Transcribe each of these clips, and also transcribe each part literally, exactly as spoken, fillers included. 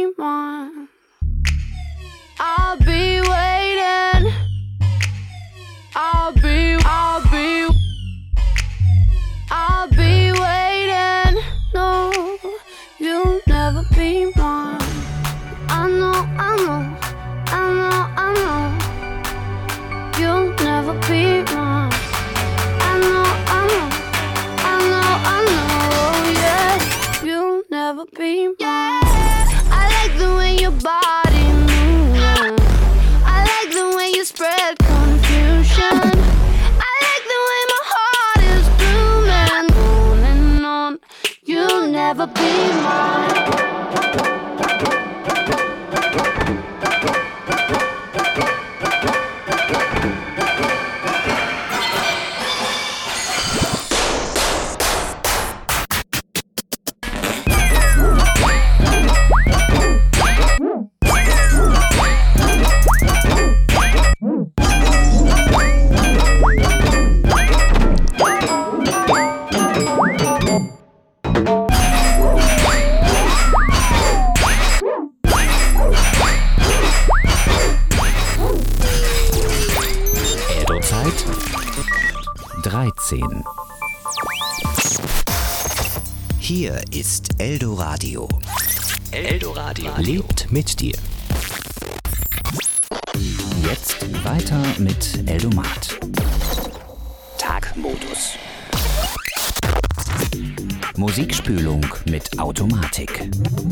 be mine. I'll be waiting. I'll be, I'll be, I'll be waiting. No, you'll never be mine. I know, I know, I know, I know. You'll never be mine. I know, I know, I know, I know. Yeah, you'll never be mine. I like the way your body moves. I like the way you spread confusion. I like the way my heart is blooming. On and on, you'll never be mine. dreizehn. Hier ist Eldoradio. Eldoradio lebt mit dir. Jetzt weiter mit Eldomat. Tagmodus. Musikspülung mit Automatik.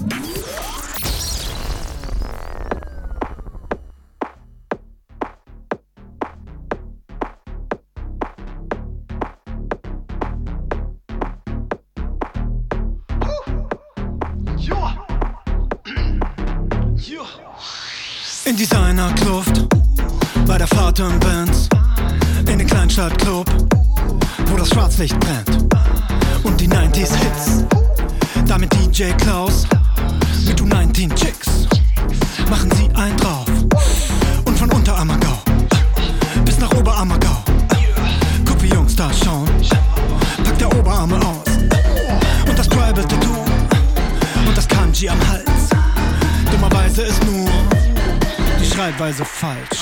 In Designerkluft, bei der Fahrt im Benz, in den Kleinstadtclub, wo das Schwarzlicht brennt und die neunziger Hits, da mit D J Klaus, mit du neunzehn Chicks, machen sie einen drauf und von Unterammergau bis nach Oberammergau, guck wie Jungs da schauen, pack der Oberarme aus und das Tribal Tattoo und das Kanji am Hals, dummerweise ist nur die Schreibweise falsch.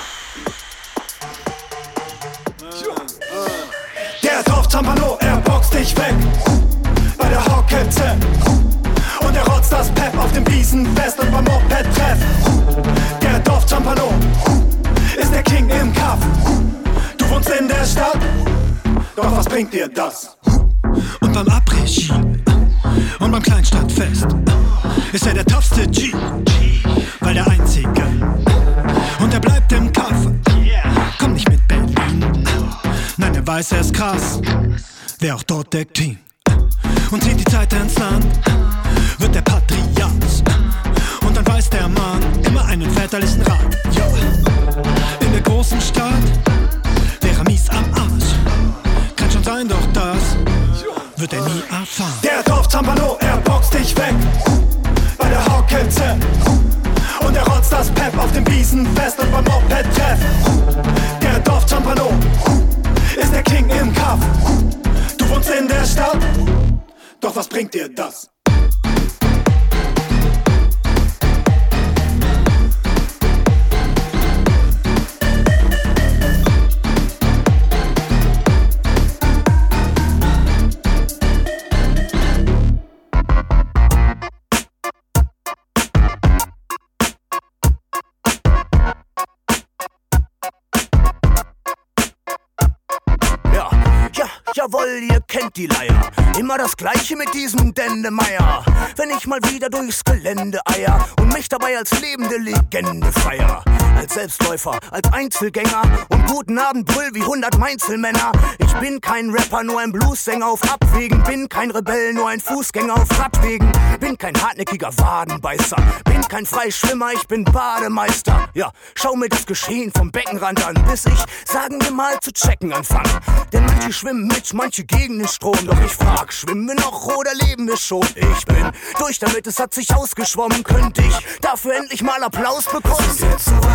Der Dorfzampano, er boxt dich weg bei der Hockey-Z und er rotzt das Pep auf dem Wiesenfest und beim Moped-Treff. Der Dorfzampano ist der King im Kaff. Du wohnst in der Stadt, doch was bringt dir das? Und beim Après-Ski und beim Kleinstadtfest ist er der toughste G, weil der Einzige. Und er bleibt im Kaff. Komm nicht mit Berlin. Nein, er weiß, er ist krass. Wer auch dort der King. Und zieht die Zeit ins Land, wird der Patriarch. Und dann weiß der Mann immer einen väterlichen Rat. Ja. In der großen Stadt wäre mies am Arsch. Kann schon sein, doch das wird er nie erfahren. Der Dorfzampano, er boxt dich weg bei der Hockey-Z und er rotzt das Pep auf dem Wiesenfest und beim Moped-Treff. Der Dorfzampano ist der King im Kaff. Du wohnst in der Stadt, doch was bringt dir das? Jawohl, ihr kennt die Leier. Immer das Gleiche mit diesem Dendemeier. Wenn ich mal wieder durchs Gelände eier und mich dabei als lebende Legende feier. Als Selbstläufer, als Einzelgänger und guten Abend brüll wie hundert Mainzelmänner. Ich bin kein Rapper, nur ein Bluessänger auf Abwägen. Bin kein Rebell, nur ein Fußgänger auf Radwegen. Bin kein hartnäckiger Wadenbeißer. Bin kein Freischwimmer, ich bin Bademeister. Ja, schau mir das Geschehen vom Beckenrand an, bis ich, sagen wir mal, zu checken anfange. Denn manche schwimmen mit, manche gegen den Strom. Doch ich frag, schwimmen wir noch oder leben wir schon? Ich bin durch damit, es hat sich ausgeschwommen. Könnte ich dafür endlich mal Applaus bekommen?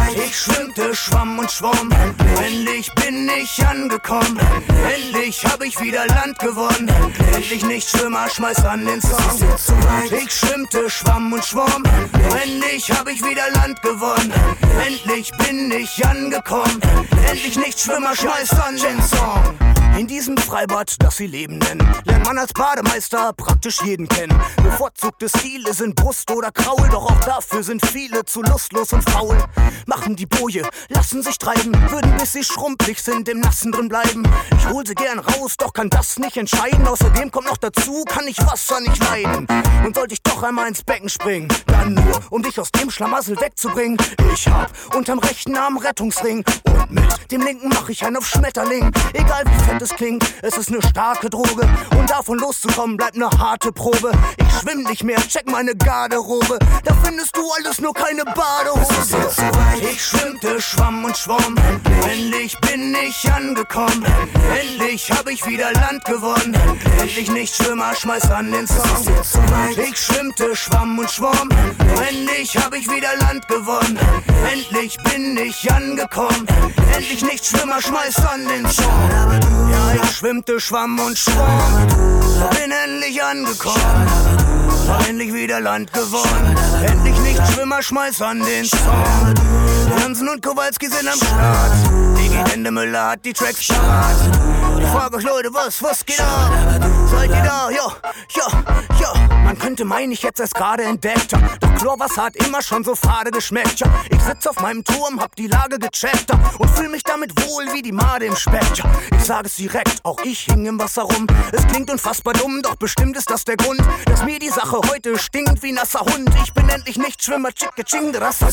Ich schwimmte, schwamm und schwamm. Endlich bin ich angekommen. Endlich hab ich wieder Land gewonnen. Endlich nicht Schwimmer, schmeiß an den Song. Ich schwimmte, schwamm und schwamm. Endlich hab ich wieder Land gewonnen. Endlich bin ich angekommen. Endlich nicht Schwimmer, schmeiß an den Song. In diesem Freibad, das sie Leben nennen, lernt man als Bademeister praktisch jeden kennen. Bevorzugte Stile sind Brust oder Kraul, doch auch dafür sind viele zu lustlos und faul. Machen die Boje, lassen sich treiben, würden bis sie schrumpelig sind im Nassen drin bleiben. Ich hol sie gern raus, doch kann das nicht entscheiden. Außerdem kommt noch dazu, kann ich Wasser nicht leiden. Und sollte ich doch einmal ins Becken springen, dann nur, um dich aus dem Schlamassel wegzubringen. Ich hab unterm rechten Arm Rettungsring und mit dem linken mach ich einen auf Schmetterling. Egal wie fett es klingt, es ist ne starke Droge. Und davon loszukommen bleibt ne harte Probe. Ich schwimm nicht mehr, check meine Garderobe. Da findest du alles, nur keine Badehose. Ich schwimmte, schwamm und schwamm. Endlich bin ich angekommen. Endlich hab ich wieder Land gewonnen. Endlich nicht Schwimmer, schmeiß an den Song. Ich schwimmte, schwamm und schwamm. Endlich hab ich wieder Land gewonnen. Endlich bin ich angekommen. Endlich nicht Schwimmer, schmeiß an den Song. Ja, ich schwimmte, schwamm und schwamm. Bin endlich angekommen. Hab endlich wieder Land gewonnen. Endlich nicht Schwimmer, schmeiß an den Song. Jansen und Kowalski sind am Start. Digi Endemüller hat die Tracks parat. Ich frag euch Leute, was, was geht ab? Seid ihr da? Ja, ja, ja. Man könnte meinen, ich hätt's erst gerade entdeckt. Doch Chlorwasser hat immer schon so fade geschmeckt. Ja, ich sitz auf meinem Turm, hab die Lage gecheckt und fühl mich damit wohl wie die Made im Speck. Ja, ich sag es direkt, auch ich hing im Wasser rum. Es klingt unfassbar dumm, doch bestimmt ist das der Grund, dass mir die Sache heute stinkt wie nasser Hund. Ich bin endlich nicht Schwimmer, chicke ching, der Raster.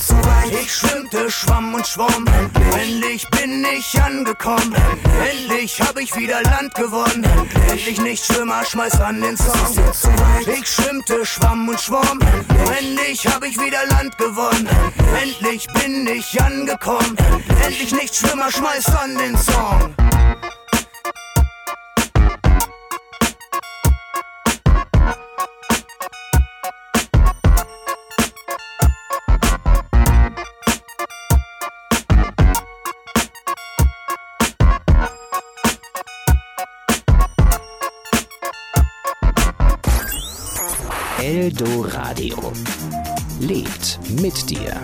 Ich schwimmte, schwamm und schwamm. Endlich bin ich angekommen. Endlich hab ich wieder Land gewonnen. Endlich nicht Schwimmer, schmeiß an den Song. Ich schwimmte, schwamm und schwamm. Endlich hab ich wieder Land gewonnen. Endlich bin ich angekommen. Endlich nicht Schwimmer, schmeiß an den Song. Eldoradio lebt mit dir.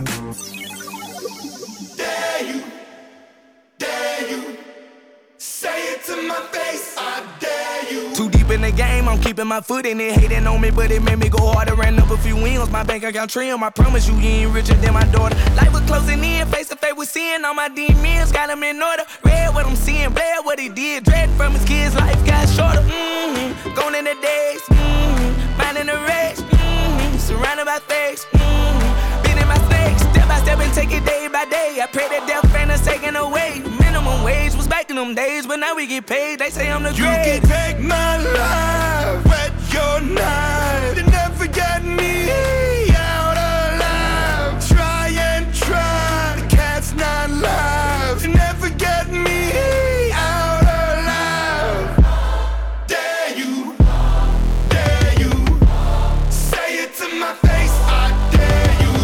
Dare you, dare you, say it to my face, I dare you. Too deep in the game, I'm keeping my foot in it. Hating on me, but it made me go harder. Ran up a few wins, my bank account trim. I promise you, you ain't richer than my daughter. Life was closing in, face to face with sin. All my demons got them in order. Read what I'm seeing, bad what he did. Dread from his kids, life got shorter. Mm-hmm. Gone in the days, mm-hmm. Minding the race, mm-hmm. Surrounded by fakes, mm-hmm. Been in my snakes, step by step and take it day by day. I pray that death ain't us taken away. Minimum wage was back in them days, but now we get paid. They say I'm the You great. can take my life, wet your knife. You never get me out alive. Try and try, the cat's not live. You never get me out alive. Dare you, dare you, say it to my face, I dare you.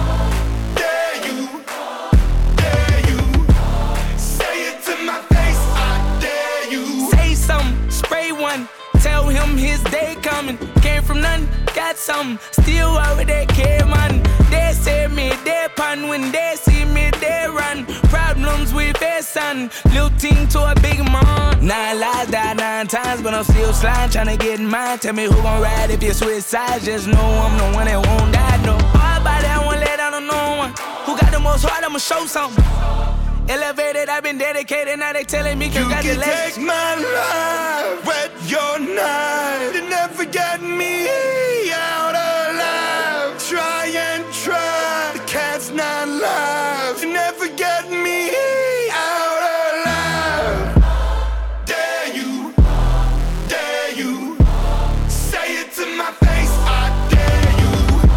Dare you, dare you, say it to my face, I dare you. Say something, spray one. Tell him his day coming. Came from nothing, got something. Still over there, care man. They say me, they pun. When they see me, they run. Problems with their son. Little team to a big man. Nine lives died nine times, but I'm still sliding, trying to get mine. Tell me who gon' ride if you switch sides. Just know I'm the one that won't die, no. All about that, I won't let down on no one. Who got the most heart, I'ma show something. Elevated, I've been dedicated, now they telling me You can congratulations. take my life, wet your knife. You never get me out alive. Try and try, the cat's not live. You never get me out alive. Dare you, dare you, say it to my face, I dare you.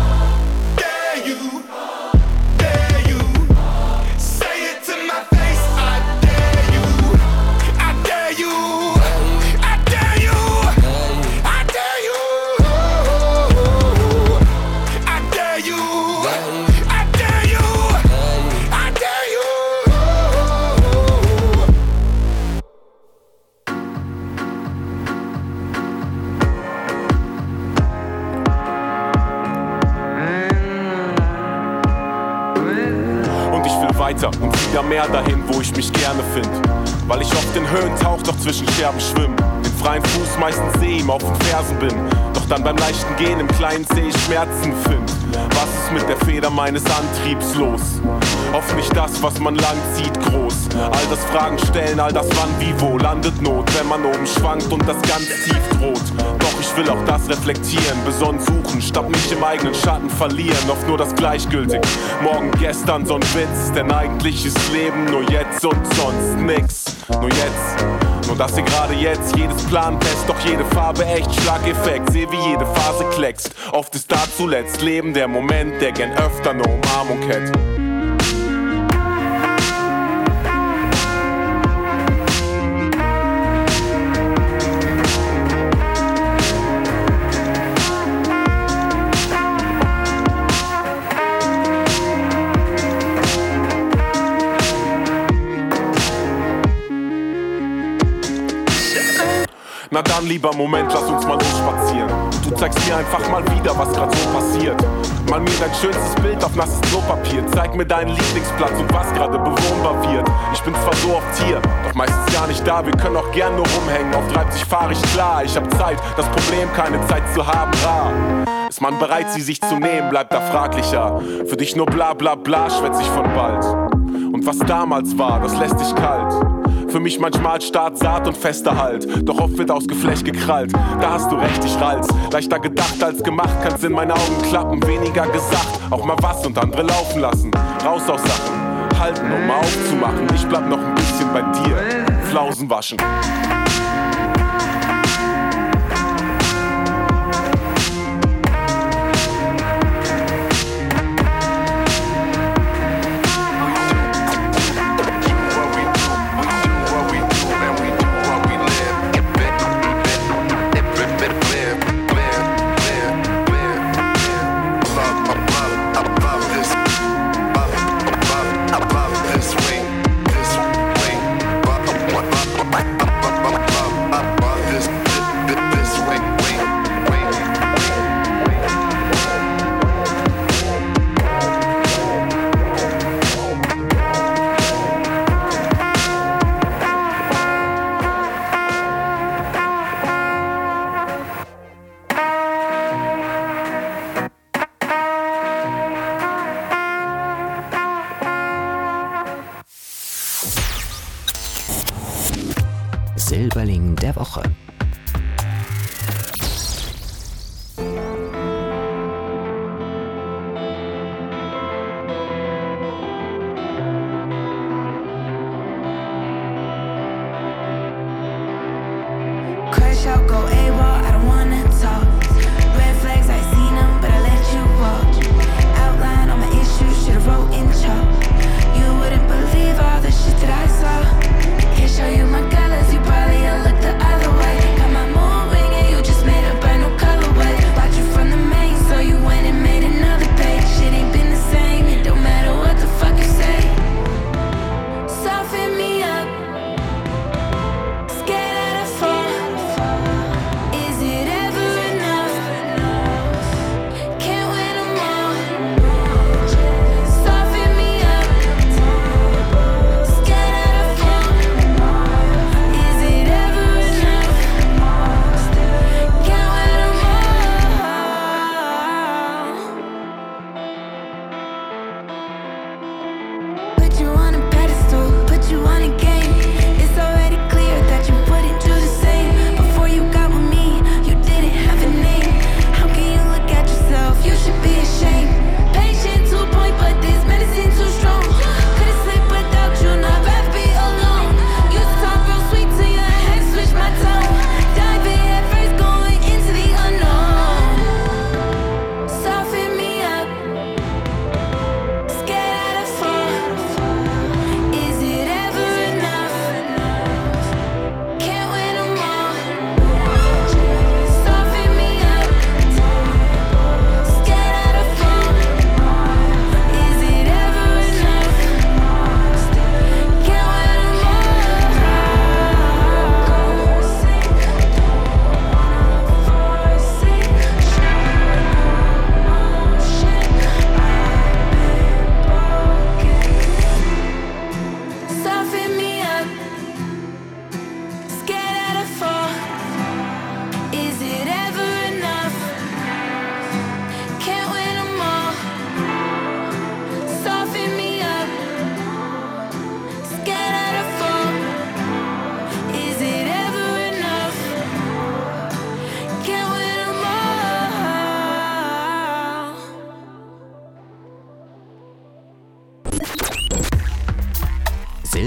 Dare you, dare you, say it to my face, I dare you. I dare you, I dare you, I weiter und wieder mehr dahin, wo ich mich gerne find. Weil ich oft in Höhen tauch, doch zwischen Scherben schwimm. Den freien Fuß meistens seh ihm auf den Fersen bin. Doch dann beim leichten Gehen im kleinen Zeh Schmerzen find. Was ist mit der Feder meines Antriebs los? Oft nicht das, was man lang zieht, groß. All das Fragen stellen, all das wann, wie, wo landet Not, wenn man oben schwankt und das ganz tief droht. Doch ich will auch das reflektieren, besonnen suchen, statt mich im eigenen Schatten verlieren. Oft nur das gleichgültig, morgen, gestern so ein Witz. Denn eigentlich ist Leben nur jetzt und sonst nix. Nur jetzt, nur dass ihr gerade jetzt jedes Plan fest, doch jede Farbe echt Schlageffekt. Seh wie jede Phase kleckst, oft ist da zuletzt Leben der Moment, der gern öfter ne Umarmung hätte. Na dann lieber Moment, lass uns mal losspazieren. Du zeigst mir einfach mal wieder, was grad so passiert. Mal mir dein schönstes Bild auf nasses Klopapier. Zeig mir deinen Lieblingsplatz und was gerade bewohnbar wird. Ich bin zwar so oft hier, doch meistens gar nicht da. Wir können auch gern nur rumhängen, auf Leipzig fahr ich klar. Ich hab Zeit, das Problem keine Zeit zu haben, rar. Ist man bereit, sie sich zu nehmen, bleibt da fraglicher. Für dich nur bla bla bla, schwätz ich von bald. Und was damals war, das lässt dich kalt. Für mich manchmal Start, Saat und fester Halt. Doch oft wird aus Geflecht gekrallt. Da hast du recht, ich rall's. Leichter gedacht als gemacht, kann's in meine Augen klappen. Weniger gesagt, auch mal was und andere laufen lassen. Raus aus Sachen, halten, um mal aufzumachen. Ich bleib noch ein bisschen bei dir, Flausen waschen.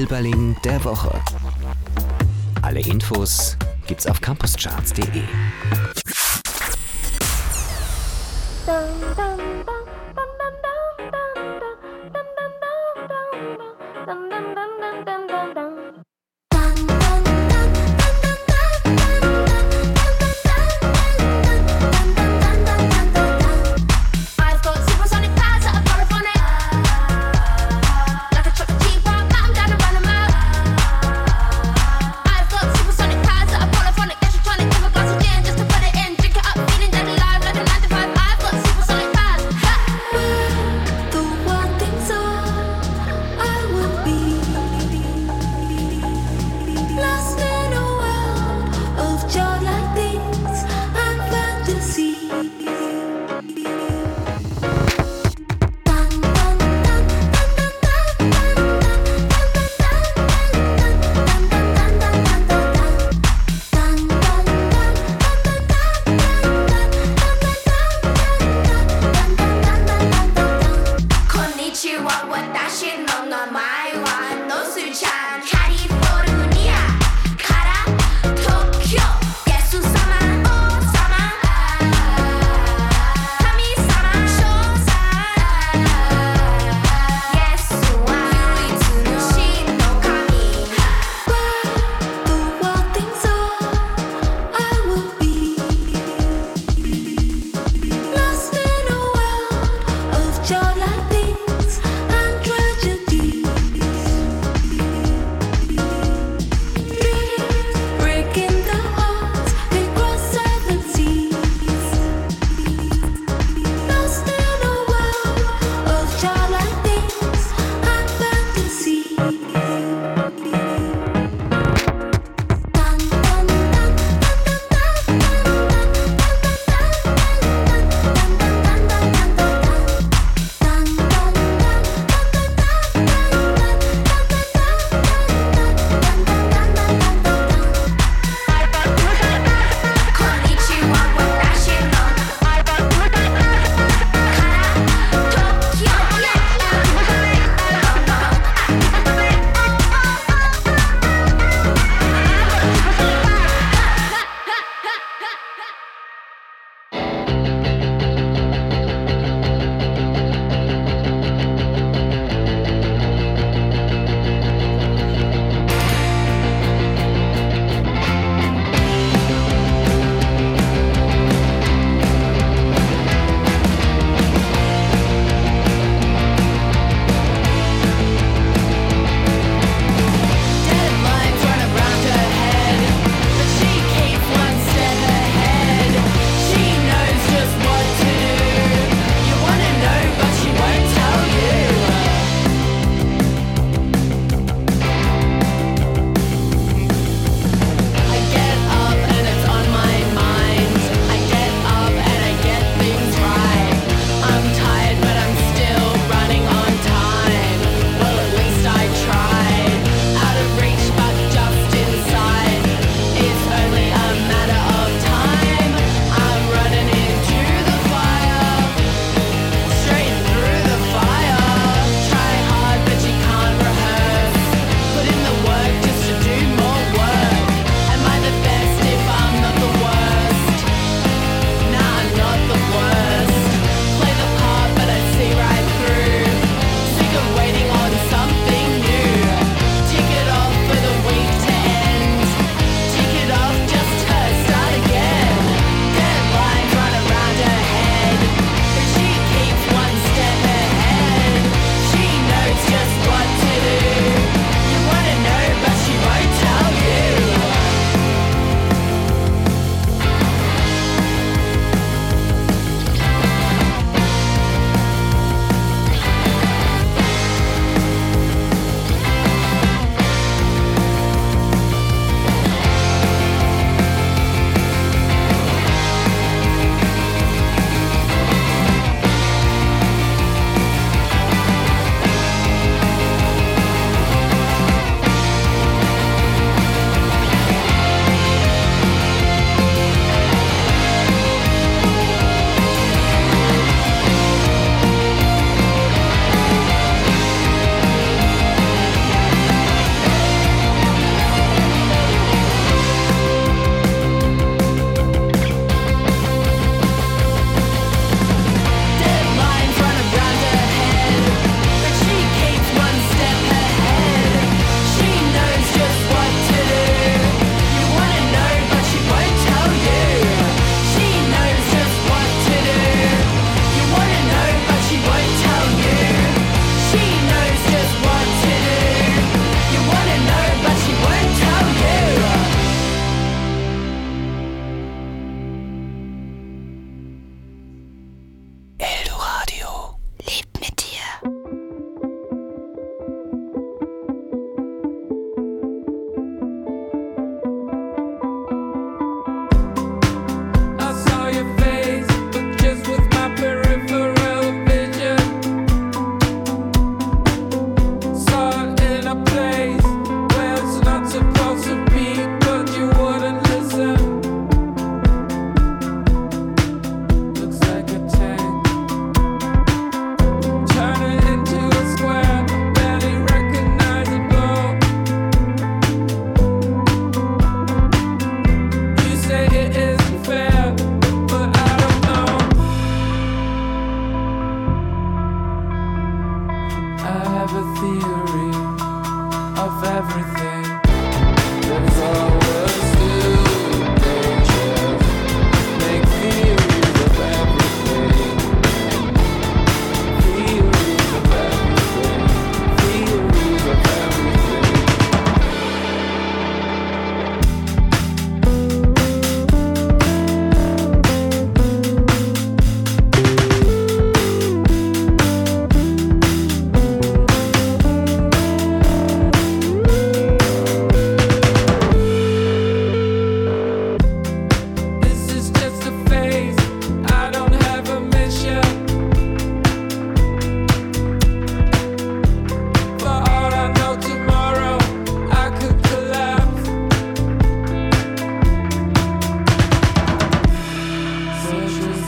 Liebling der Woche. Alle Infos gibt's auf campuscharts punkt de.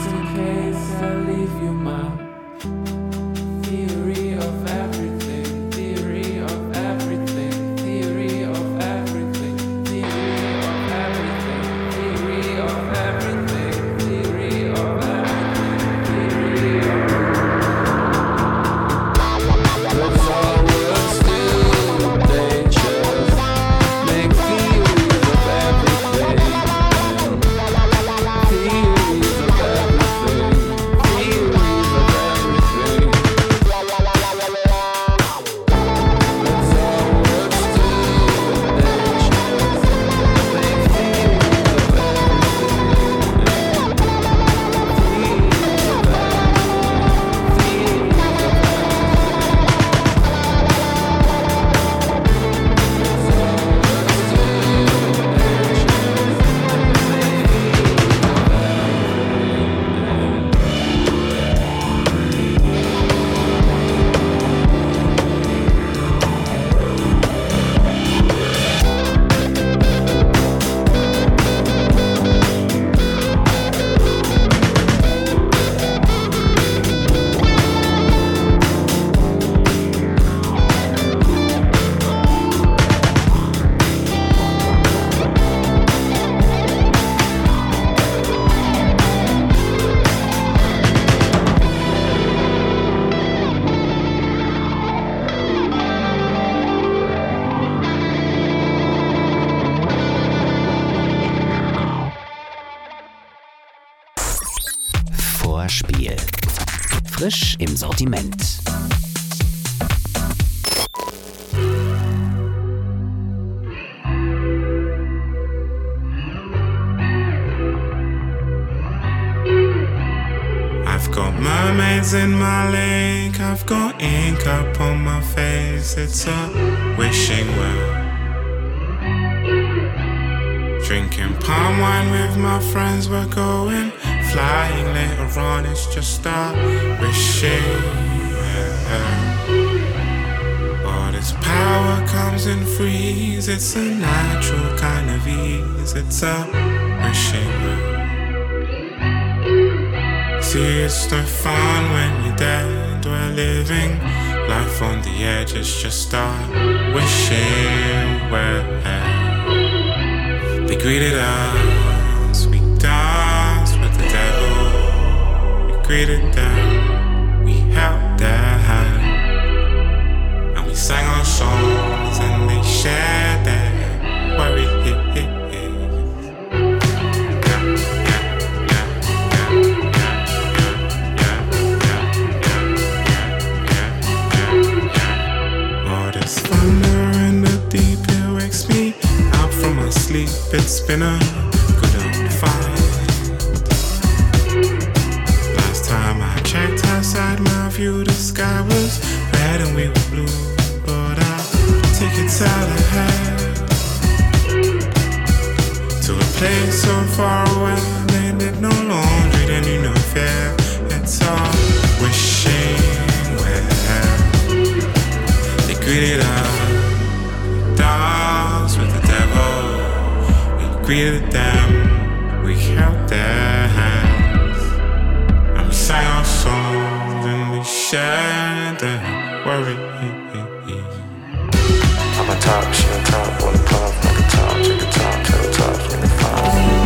Vorspiel. Frisch im Sortiment. I've got mermaids in my lake, I've got ink up on my face, it's a wishing well. Drinking palm wine with my friends, we're going flying later on, it's just a wishing well. All this power comes in freeze, it's a natural kind of ease, it's a wishing well. See, it's no fun when you're dead, we're living life on the edge, it's just a wishing well. They greeted us, we danced with the devil. We greeted them, we held their hand, and we sang our songs and they shared their worries. It's been a good old fight. Last time I checked outside my view, the sky was red and we were blue. But I'll take it out ahead to a place so far away. They did no laundry, they knew no fear. It's all wishing well. They greeted us, danced with the devil. Greeted them, we held their hands, and we sang our songs and we shared their worries. I'm a top, she on top, on the puff, like a top, check a top, tell the top, when they find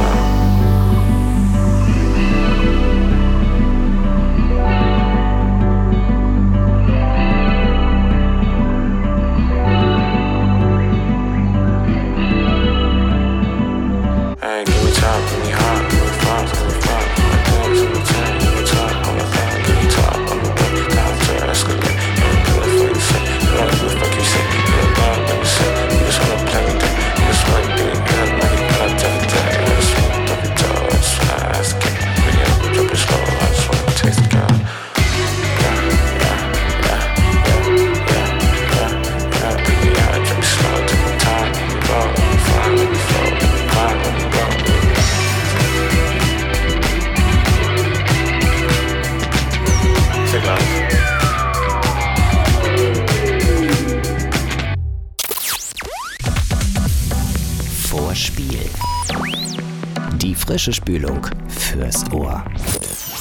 Vorspiel. Die frische Spülung fürs Ohr.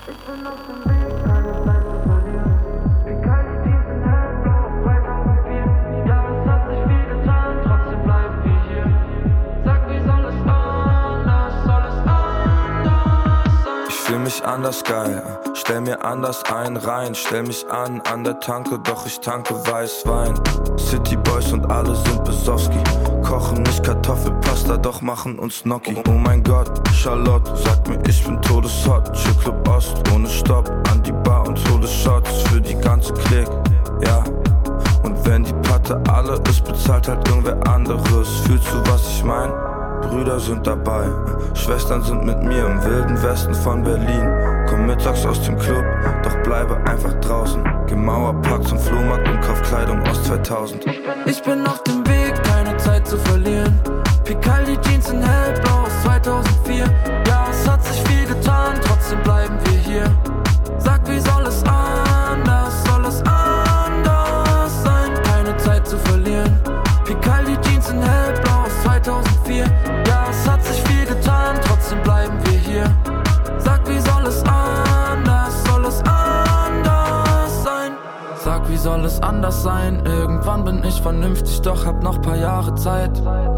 Anders geil, stell mir anders ein, rein, stell mich an, an der Tanke, doch ich tanke Weißwein. City Boys und alle sind Besowski, kochen nicht Kartoffelpasta, doch machen uns Gnocchi. Oh mein Gott, Charlotte, sagt mir, ich bin todeshot, Chill-Club Ost, ohne Stopp, an die Bar und hole Shots für die ganze Klick, ja. Und wenn die Patte alle ist, bezahlt halt irgendwer anderes, fühlst du, was ich mein? Brüder sind dabei, Schwestern sind mit mir im wilden Westen von Berlin. Komm mittags aus dem Club, doch bleibe einfach draußen. Geh Mauerpark zum Flohmarkt und kauf Kleidung aus zweitausend. Ich bin auf dem Weg, keine Zeit zu verlieren. Picaldi Jeans in hellblau aus zweitausendvier. Ja, es hat sich viel getan, trotzdem bleiben wir hier. Sag, wie soll es anders, soll es anders sein? Keine Zeit zu verlieren. Picaldi Jeans in hellblau aus zweitausendvier. Ja, es hat sich viel getan, trotzdem bleiben wir hier. Sag, wie soll es anders, soll es anders sein? Sag, wie soll es anders sein? Irgendwann bin ich vernünftig, doch hab noch paar Jahre Zeit.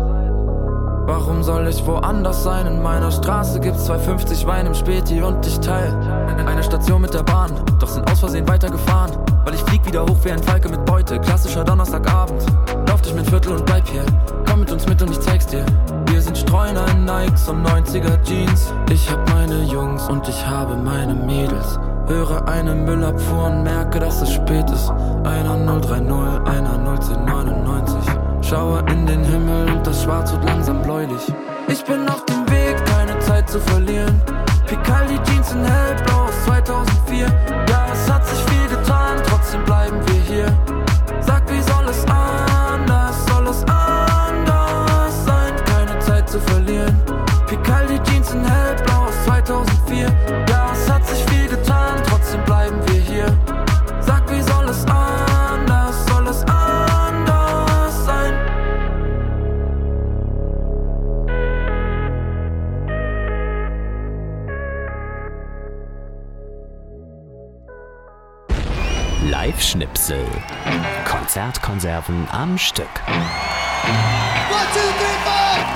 Warum soll ich woanders sein? In meiner Straße gibt's zwei fünfzig Wein im Späti und ich teil eine Station mit der Bahn, doch sind aus Versehen weitergefahren. Weil ich flieg wieder hoch wie ein Falke mit Beute, klassischer Donnerstagabend. Lauf durch mein Viertel und bleib hier, komm mit uns mit und ich zeig's dir. Wir sind Streuner in Nikes und neunziger Jeans. Ich hab meine Jungs und ich habe meine Mädels. Höre eine Müllabfuhr und merke, dass es spät ist. Einer null drei null, einer null zehn neunundneunzig. Schaue in den Himmel und das Schwarz wird langsam bläulich. Ich bin auf dem Weg, keine Zeit zu verlieren. Picaldi Jeans in hellblau aus zweitausendvier. Ja, es hat sich viel getan, trotzdem bleiben wir hier. Sag, wie soll es anders, soll es anders sein? Keine Zeit zu verlieren. Picaldi Jeans in hellblau aus zweitausendvier. Ja, es hat sich viel getan, trotzdem bleiben wir hier. Sag, wie soll es anders, soll es anders sein? Live-Schnipsel. Konzertkonserven am Stück. One, two, three, four.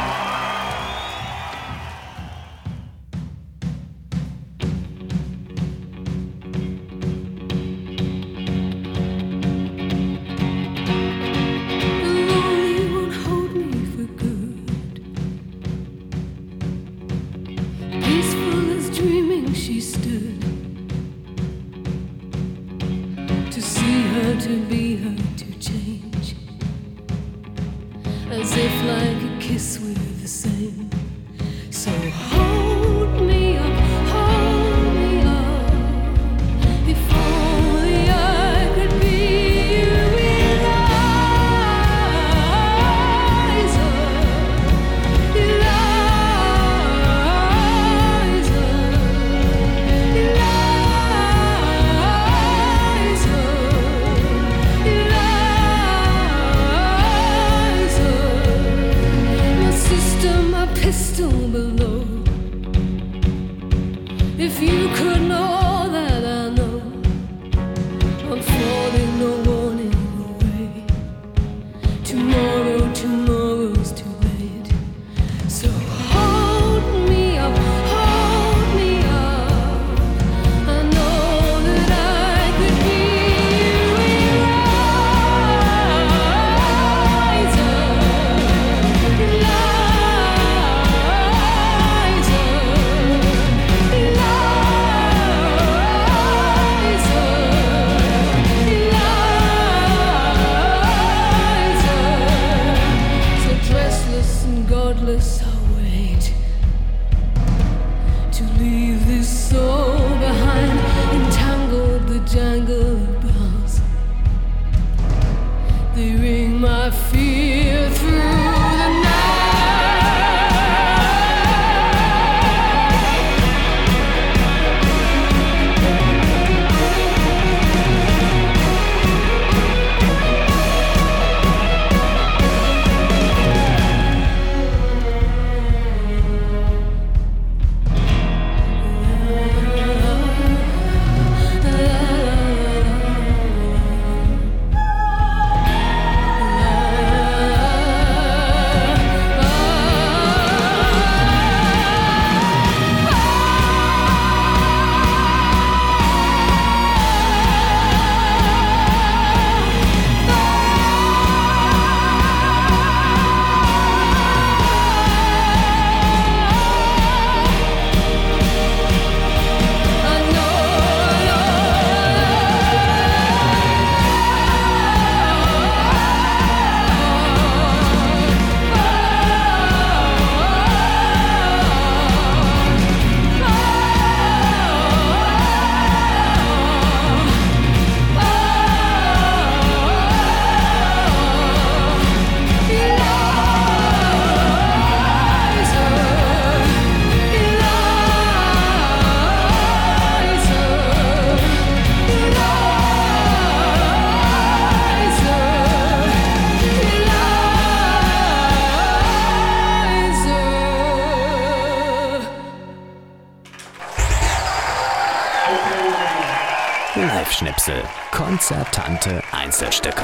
Live-Schnipsel. Konzertante Einzelstücke.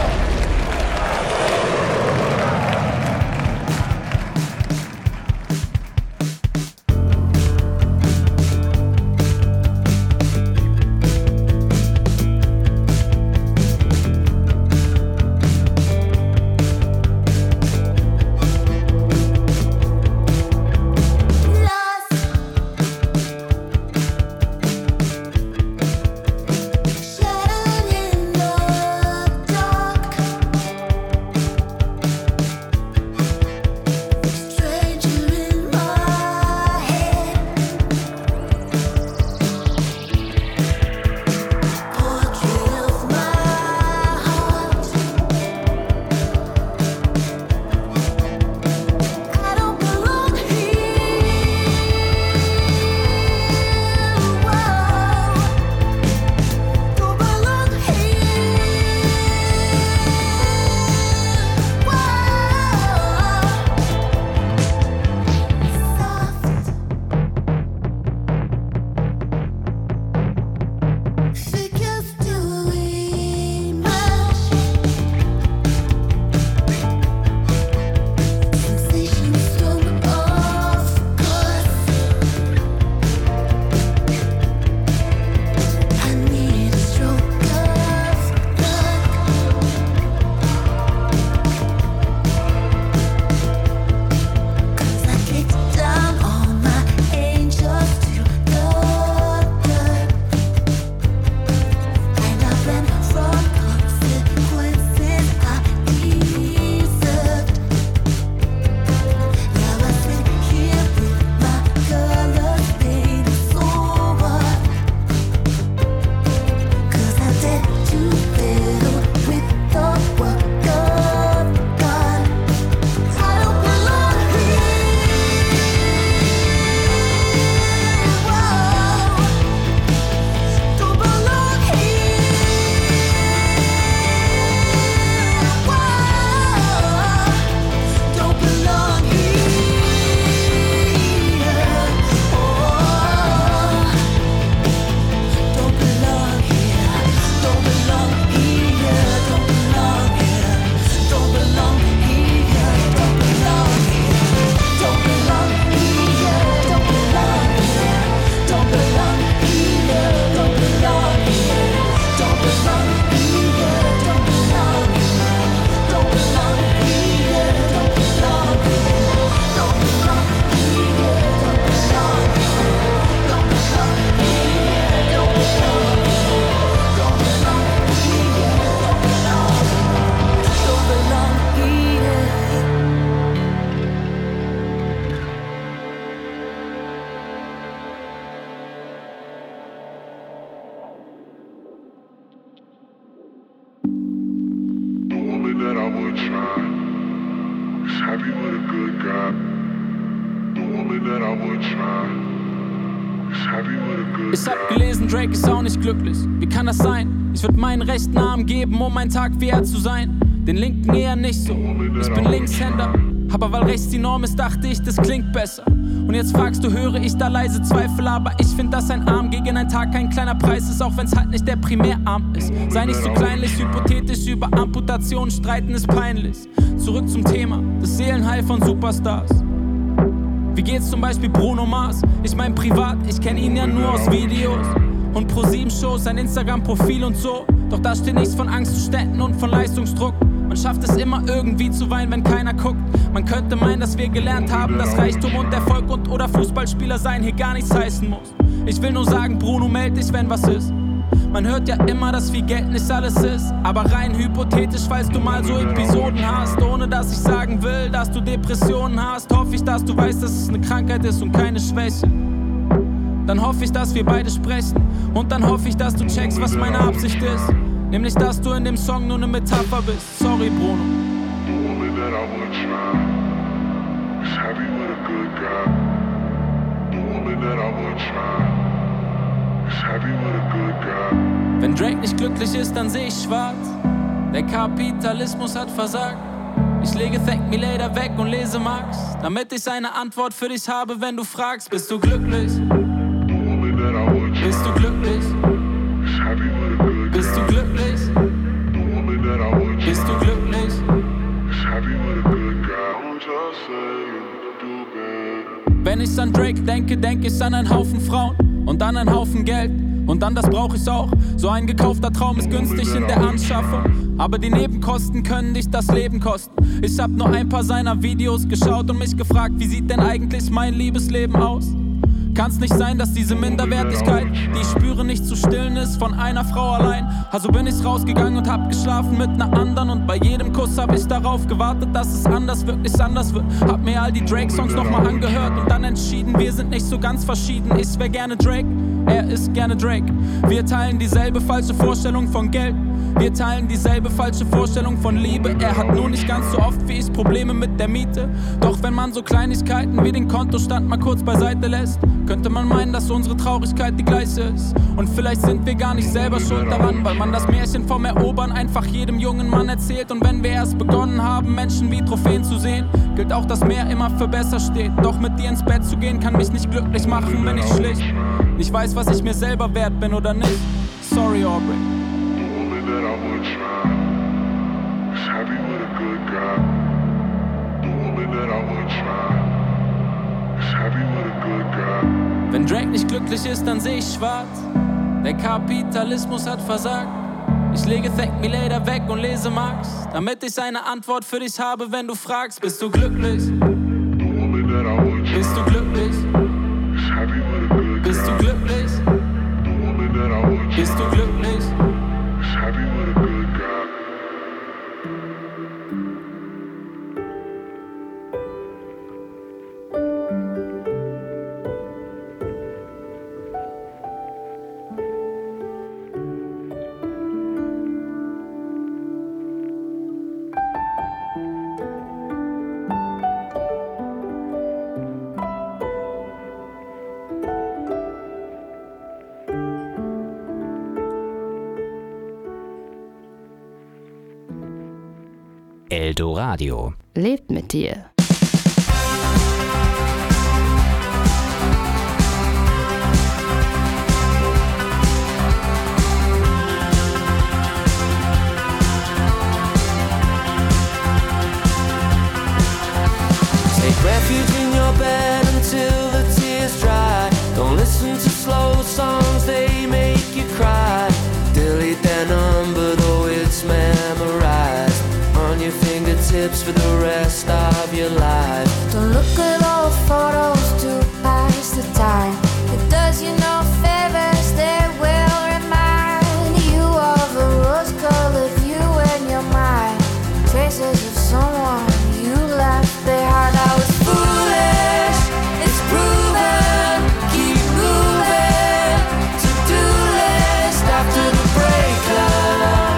Ich hab gelesen, Drake ist auch nicht glücklich. Wie kann das sein? Ich würd meinen rechten Arm geben, um ein Tag wie er zu sein. Den linken eher nicht so. Ich bin Linkshänder. Aber weil rechts die Norm ist, dachte ich, das klingt besser. Und jetzt fragst du, höre ich da leise Zweifel. Aber ich find, dass ein Arm gegen einen Tag kein kleiner Preis ist, auch wenn's halt nicht der Primärarm ist. Sei nicht so kleinlich, hypothetisch über Amputationen streiten ist peinlich. Zurück zum Thema, das Seelenheil von Superstars. Wie geht's zum Beispiel Bruno Mars? Ich mein privat, ich kenn ihn ja nur aus Videos. Und Pro sieben Shows, sein Instagram-Profil und so. Doch da steht nichts von Angstzuständen und von Leistungsdruck. Man schafft es immer irgendwie zu weinen, wenn keiner guckt. Man könnte meinen, dass wir gelernt haben, dass Reichtum und Erfolg und oder Fußballspieler sein hier gar nichts heißen muss. Ich will nur sagen, Bruno, meld dich, wenn was ist. Man hört ja immer, dass viel Geld nicht alles ist. Aber rein hypothetisch, falls du mal so Episoden hast, ohne dass ich sagen will, dass du Depressionen hast, hoffe ich, dass du weißt, dass es eine Krankheit ist und keine Schwäche. Dann hoffe ich, dass wir beide sprechen. Und dann hoffe ich, dass du checkst, was meine Absicht ist. Nämlich, dass du in dem Song nur eine Metapher bist. Sorry, Bruno. Wenn Drake nicht glücklich ist, dann seh ich schwarz. Der Kapitalismus hat versagt. Ich lege Thank Me Later weg und lese Marx, damit ich eine Antwort für dich habe, wenn du fragst, bist du glücklich? Bist du glücklich? ich's an einen Haufen Frauen und dann einen Haufen Geld. Und dann, das brauch ich auch. So ein gekaufter Traum ist günstig in der Anschaffung. Aber die Nebenkosten können dich das Leben kosten. Ich hab nur ein paar seiner Videos geschaut und mich gefragt, wie sieht denn eigentlich mein Liebesleben aus? Kann's nicht sein, dass diese Minderwertigkeit, die ich spüre, nicht zu stillen ist von einer Frau allein. Also bin ich rausgegangen und hab geschlafen mit ner anderen. Und bei jedem Kuss hab ich darauf gewartet, dass es anders, wirklich anders wird. Hab mir all die Drake-Songs nochmal angehört und dann entschieden, wir sind nicht so ganz verschieden. Ich wär gerne Drake, er ist gerne Drake. Wir teilen dieselbe falsche Vorstellung von Geld. Wir teilen dieselbe falsche Vorstellung von Liebe. Er hat nur nicht ganz so oft wie ich Probleme mit der Miete. Doch wenn man so Kleinigkeiten wie den Kontostand mal kurz beiseite lässt, könnte man meinen, dass unsere Traurigkeit die gleiche ist. Und vielleicht sind wir gar nicht selber schuld daran, weil man das Märchen vom Erobern einfach jedem jungen Mann erzählt. Und wenn wir erst begonnen haben, Menschen wie Trophäen zu sehen, gilt auch, dass mehr immer für besser steht. Doch mit dir ins Bett zu gehen, kann mich nicht glücklich machen, wenn ich schlicht nicht weiß, was ich mir selber wert bin oder nicht. Sorry, Aubrey. That I would try is happy with a good guy. The woman that I would try is happy with a good guy. Wenn Drake nicht glücklich ist, dann seh ich schwarz. Der Kapitalismus hat versagt. Ich lege Thank Me Later weg und lese Marx, damit ich eine Antwort für dich habe, wenn du fragst, bist du glücklich? The woman that I would try bist du glücklich? is happy with a good guy. Bist du glücklich? The woman that I would try bist du glücklich? happy with a good guy. Eldoradio lebt mit dir. Take refuge in your bed until the tears dry. Don't listen to slow songs, they make you cry. Delete their number though it's memorized on your fingertips for the rest of your life. Don't look at old photos to pass the time. It does you no favors, they will remind you of a rose-colored view in your mind. Traces of someone you left behind. I was foolish, it's proven. Keep moving, to-do list after the breakup.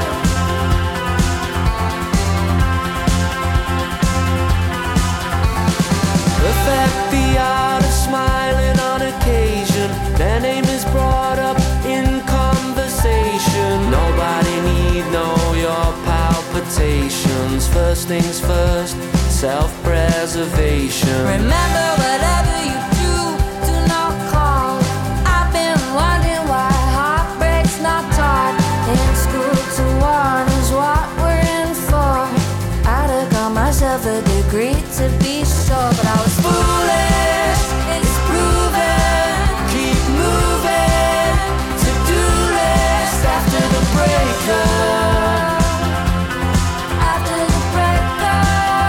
Perfect the art of smiling on occasion. Their name is brought up in conversation. Nobody need know your palpitations. First things first, self-preservation. Remember whatever you do, do not call. I've been wondering why heartbreak's not taught in school. To warn is what we're in for. I'd have got myself a degree to be sure, but I was foolish, it's proven. Keep moving, to-do list after the breakup. After the breakup.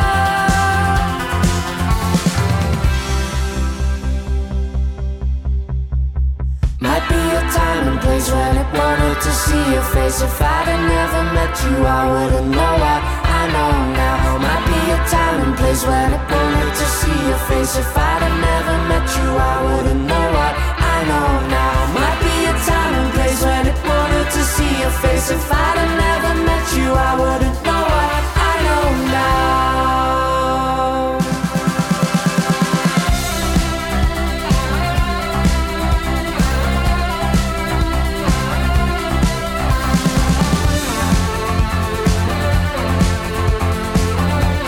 Might be a time and place when it wanted to see your face. If I'd have never met you, I wouldn't know what I know now. Might be a time and place when it wanted to see your face. If I'd have never met you, I wouldn't know what I know now. Might be a time and place when it wanted to see your face. If I'd have never met you, I wouldn't know what I know now.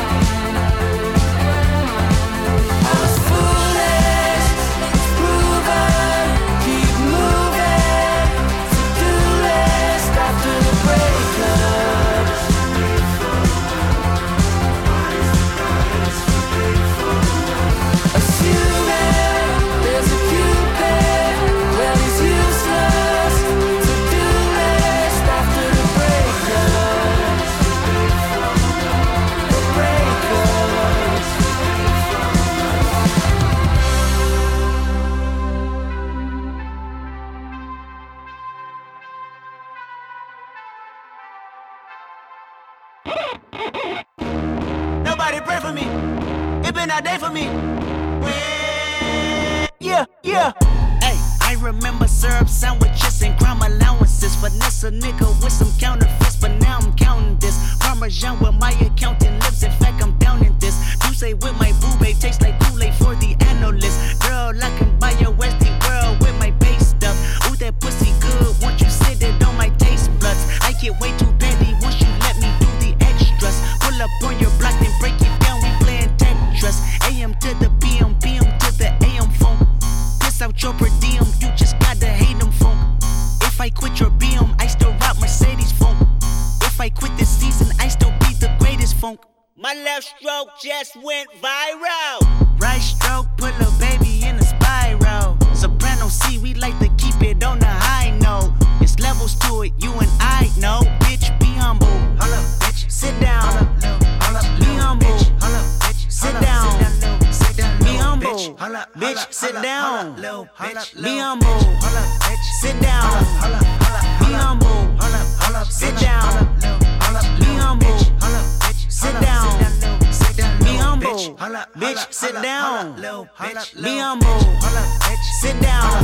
I was foolish, it's proven. for me. It been a day for me. Yeah, yeah. Hey, I remember syrup sandwiches and crime allowances. Finesse a nigga with some counterfeits, but now I'm counting this. Parmesan with my accountant lips. In fact, I'm down in this. You say with my boo babe tastes like Kool-Aid for the analyst. Girl, I can buy your Westie world with my base stuff. Ooh, that pussy good. Won't you sit it on my taste buds? I get way too petty once you let me do the extras. Pull up on your block and break it down. We playing Tetris. A M to the P M, P M to the A M phone. Piss out your per diem. You just gotta hate them funk. If I quit your B M, I still rock Mercedes funk. If I quit this season, I still be the greatest funk. My left stroke just went viral. Right stroke, put a baby in a spiral. Soprano C, we like to keep it on the high note. It's levels to it, you and I know. Bitch, be humble. Holla, bitch. Sit down. Holla, be humble. Holla, bitch. Sit down. Be humble. Bitch, sit down. Be humble. Sit down. Be humble. Sit down. Be humble. Sit down. Be humble. Bitch, sit down. Be humble. Sit down.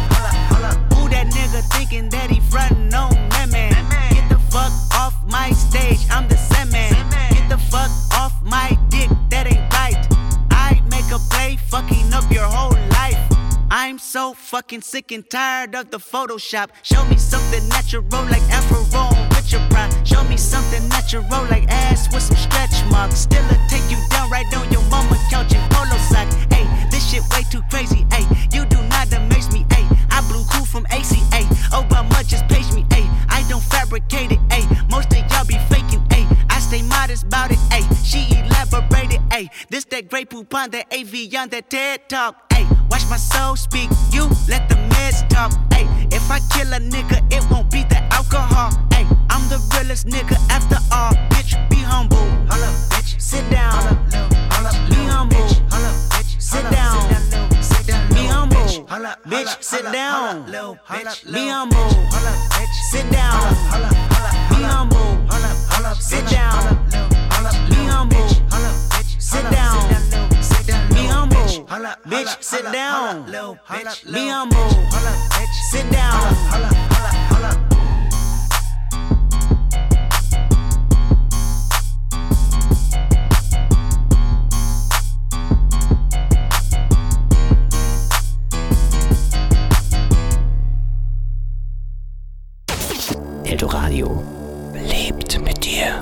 Who that nigga thinking that he frontin' on that man? Get the fuck off my stage, I'm the Sandman. Get the fuck off my dick, that ain't right. I make a play, fucking up your whole life. I'm so fucking sick and tired of the Photoshop. Show me something natural like Afro with your pride. Show me something natural like ass with some stretch marks. Still'll take you down right on your mama couch in polo socks. Ayy, this shit way too crazy. Ayy, you do not amaze me. Ayy, I blew cool from A C A. Obama just page me. Ayy, I don't fabricate it. Ayy, most of y'all be faking. Ayy, I stay modest about it. Ayy, she elaborated. Ayy, this that Grey Poupon, that A V on that TED Talk. Ayy, watch my soul speak. You let the meds talk. Ayy, if I kill a nigga, it won't be the alcohol. Ayy, I'm the realest nigga after all. Bitch, be humble. Holla, bitch. Sit down. Holla, be humble. Holla, bitch. Sit down. Be humble. Bitch, sit down. Be humble. Sit down. Be humble. Sit down. Be humble. Sit down. Be humble. Bitch, sit down. Be humble. Sit down. Eldoradio lebt mit dir.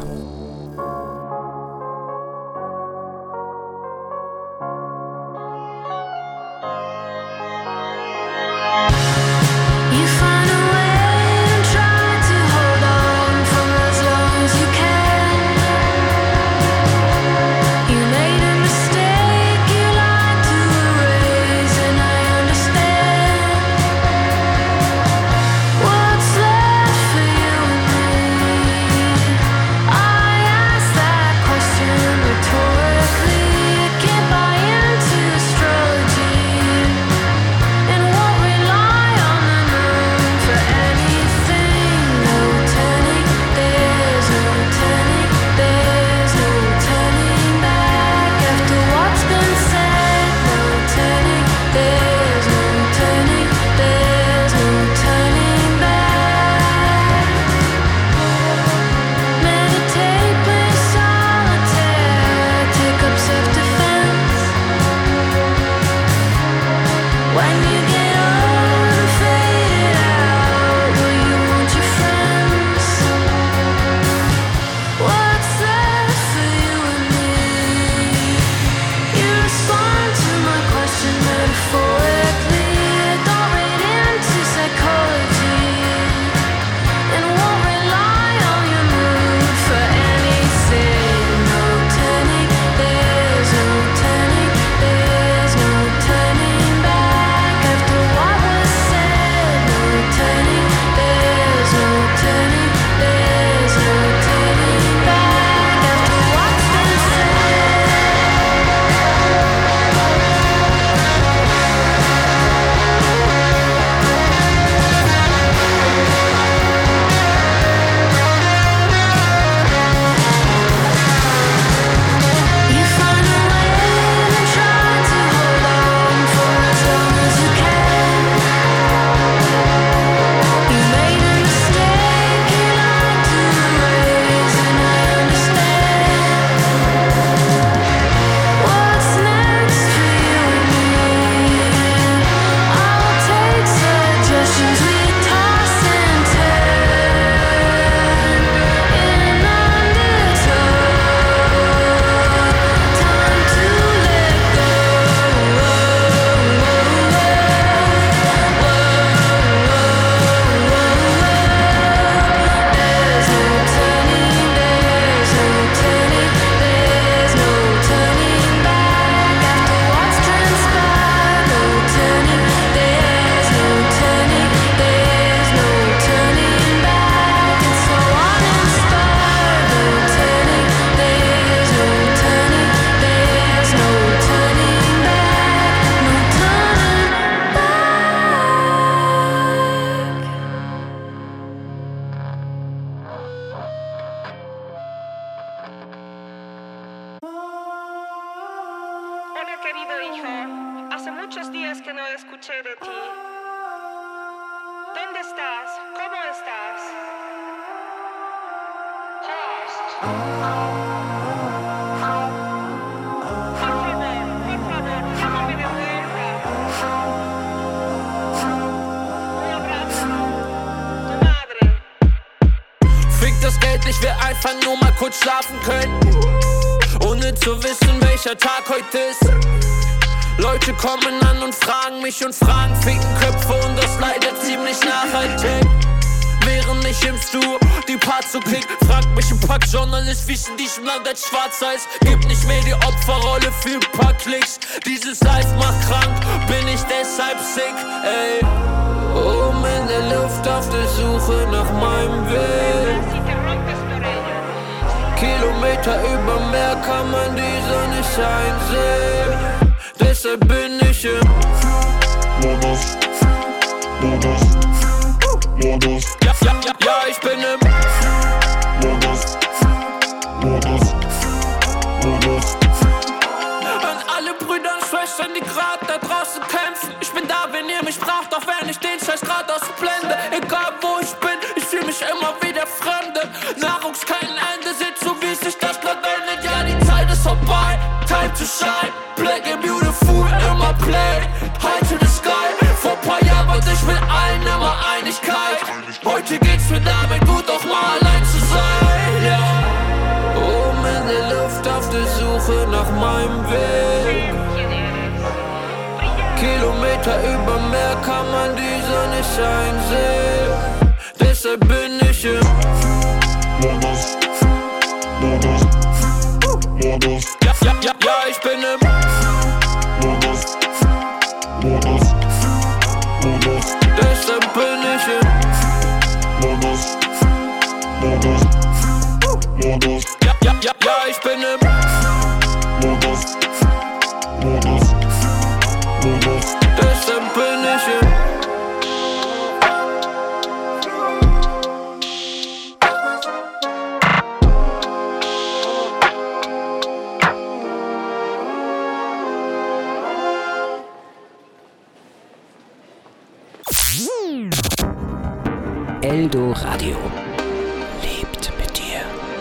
What we lost estás? ¿Cómo estás? Fick das Geld, ich will einfach nur mal kurz schlafen können, ohne zu wissen, welcher Tag heute ist. Leute kommen an und fragen mich und fragen, ficken Köpfe und das leider ziemlich nachhaltig. Während ich im Stuhl die Parts so klick, fragt mich ein paar Journalist, wie in diesem Land als Schwarz-Weiß. Gibt nicht mehr die Opferrolle für ein paar Klicks. Dieses Life macht krank, bin ich deshalb sick, ey. Oben in der Luft auf der Suche nach meinem Weg. Kilometer über Meer kann man die Sonne einsehen. Deshalb bin ich im Modus, Modus, Modus. Ja, ja, ja, ja, ich bin im Modus, Modus, Modus. An alle Brüder und Schwestern, die grad da draußen kämpfen. Ich bin da, wenn ihr mich braucht, auch wenn ich den Scheiß grad ausblende. Egal wo ich bin, ich fühl mich immer wie der Fremde. Nahrungs kein Ende, seht so wie sich das grad wendet. Ja, die Zeit ist vorbei, time to shine. Black and beautiful, immer play. High to the sky. Vor paar Jahren war ich mit allen immer Einigkeit. Heute geht's mir damit gut, auch mal allein zu sein, ja. Oben in der Luft auf der Suche nach meinem Weg. Kilometer über Meer kann man die Sonne scheinen sehen. Deshalb bin ich im Modus, Modus, Modus. Ja, ja, ja, ja, ich bin im Modus, Modus, Modus. Deshalb bin ich im Modus, Modus, Modus. Ja, ja, ja, ja, ich bin im Modus, Modus, Modus. Deshalb bin ich im Eldo Radio lebt mit dir.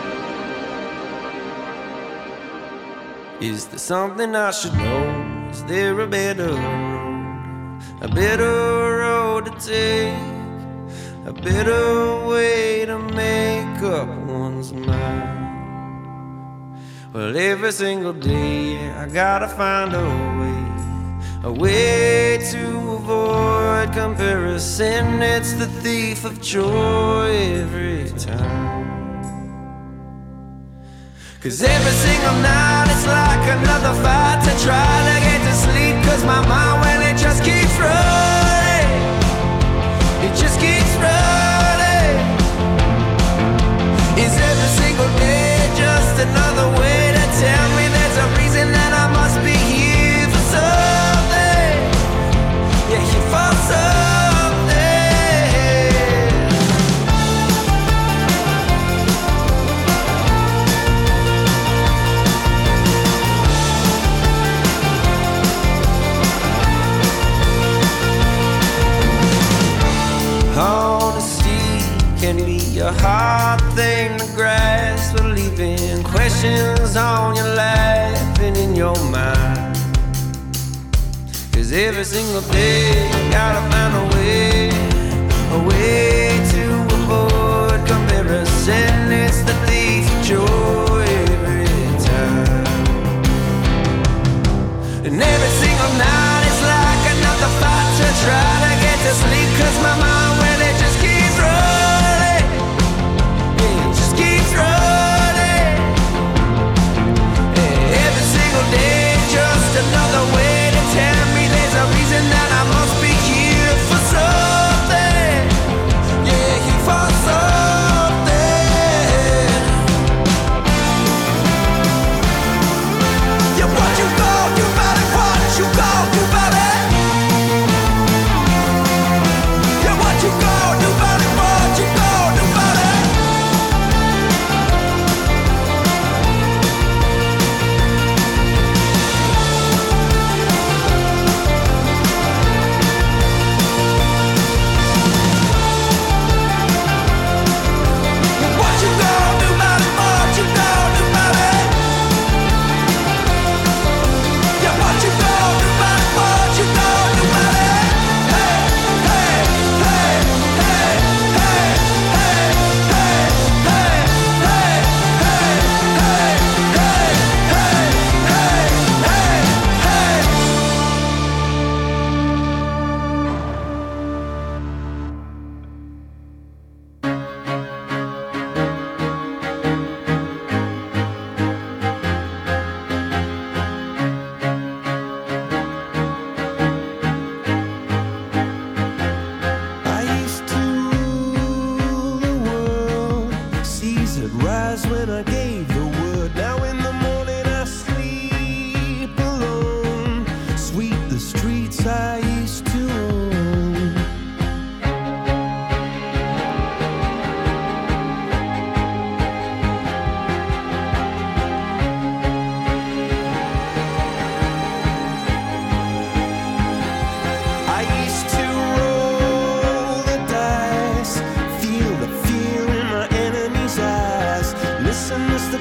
Is there something I should know? Is there a better road? A better road to take? A better way to make up one's mind? Well, every single day I gotta find a way, a way to avoid comparison. It's the thief of joy every time. 'Cause every single night it's like another fight to try to get to sleep. 'Cause my mind, well, it just keeps running. It just keeps running. Is every single day just another way to tell me there's a reason that I must be here for something? Yeah, here for something. Honesty can be a hard thing to grasp, but leaving questions on your lap and in your mind. 'Cause every single day you gotta find a way, a way to avoid comparison. It's the thief of joy every time. And every single night is like another fight to try to get to sleep. 'Cause my mind, well, it just keeps running. It just keeps running. And every single day just another way to tell me there's a reason that I must be here for some.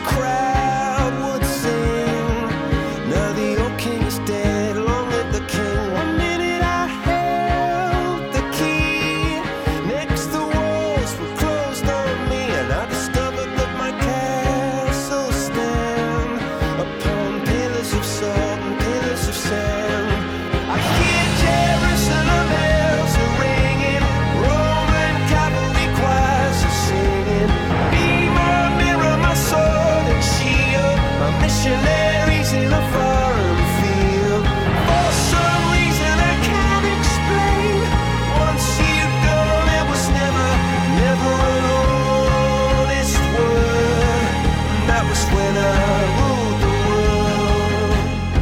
crowd would sing. Now the old king is dead, long live the king. One minute I held the key, next the walls were closed on me, and I discovered that my castle stand upon pillars of salt and pillars of sand. I hear Jerusalem bells are ringing, Roman cavalry choirs are singing. Be my mirror, my sword and shield, my missionaries in a foreign field. For some reason I can't explain, once you've gone it was never, never an honest word. And that was when I ruled the world.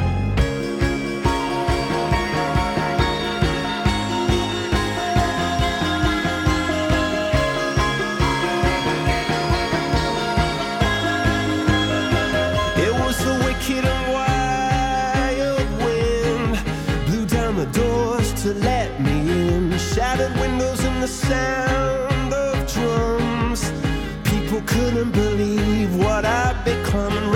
It was the wicked and wild wind, blew down the doors to let me in, shattered windows and the sound of drums. People couldn't believe what I'd become, and